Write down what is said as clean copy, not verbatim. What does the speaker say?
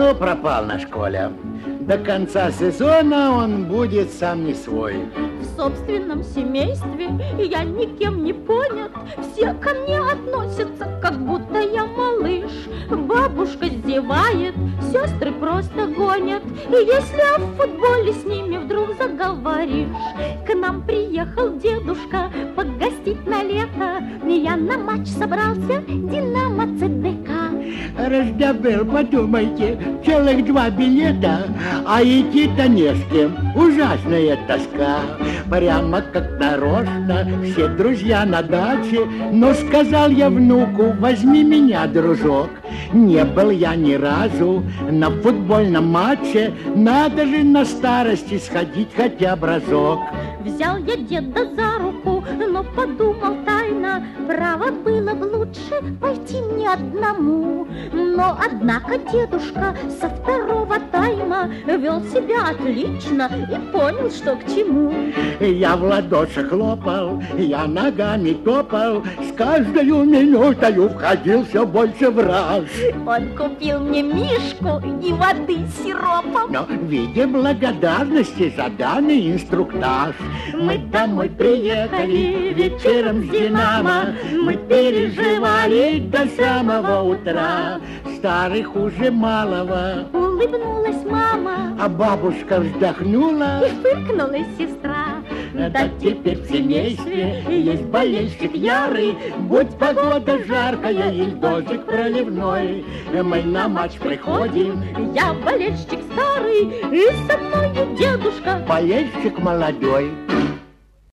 Ну, пропал наш Коля. До конца сезона он будет сам не свой. В собственном семействе я никем не понят. Все ко мне относятся, как будто я малыш. Бабушка зевает, сестры просто гонят. И если о футболе с ними вдруг заговоришь, к нам приехал дедушка погостить на лето. Я на матч собрался, Динамо ЦДК. Раздобыл, подумайте, целых 2 билета, а идти-то не с кем. Ужасная тоска. Прямо как нарочно, все друзья на даче. Но сказал я внуку: возьми меня, дружок. Не был я ни разу на футбольном матче. Надо же на старости сходить хотя бы разок. Взял я деда за руку, но подумал тайно, право было бы лучше пойти мне одному. Но однако дедушка со второго тайма вел себя отлично и понял, что к чему. Я в ладоши хлопал, я ногами топал, с каждой минутою входил все больше в раж. Он купил мне мишку и воды с сиропом. Но в виде благодарности за данный инструктаж мы домой приехали вечером с Динамо. Мы переживали до самого утра. Старый хуже малого. Улыбнулась мама, А бабушка вздохнула. и фыркнула сестра. Да теперь в семействе есть болельщик ярый. Будь погода жаркая или дождик проливной, мы на матч приходим. Я болельщик старый, и со мною дедушка. Болельщик молодой.